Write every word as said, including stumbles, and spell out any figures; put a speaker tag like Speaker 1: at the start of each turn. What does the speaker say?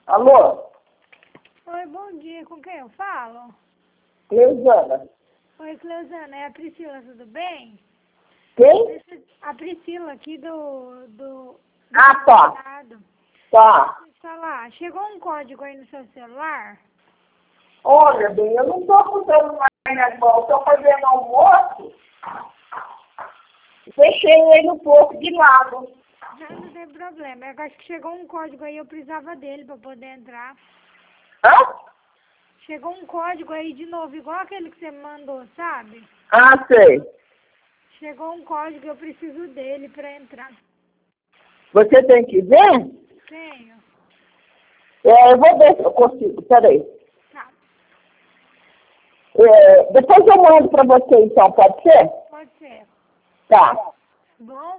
Speaker 1: Alô?
Speaker 2: Oi, bom dia. Com quem eu falo?
Speaker 1: Cleusana.
Speaker 2: Oi, Cleusana. É a Priscila, tudo bem?
Speaker 1: Quem?
Speaker 2: A Priscila aqui do... do, do
Speaker 1: Ah, tá.
Speaker 2: estado.
Speaker 1: Tá.
Speaker 2: Deixa eu te falar. Chegou um código aí no seu celular?
Speaker 1: Olha, bem, eu não tô com o celular na mão, tô fazendo almoço. Fechei ele um pouco de lado.
Speaker 2: Não, não tem problema. Eu acho que chegou um código aí, eu precisava dele pra poder entrar.
Speaker 1: Hã?
Speaker 2: Chegou um código aí de novo, igual aquele que você me mandou, sabe?
Speaker 1: Ah, sei.
Speaker 2: Chegou um código, eu preciso dele pra entrar.
Speaker 1: Você tem que ver?
Speaker 2: Tenho.
Speaker 1: É, eu vou ver se eu consigo, peraí.
Speaker 2: Tá,
Speaker 1: É, depois eu mando pra você então, pode ser?
Speaker 2: pode ser.
Speaker 1: Tá.
Speaker 2: Bom?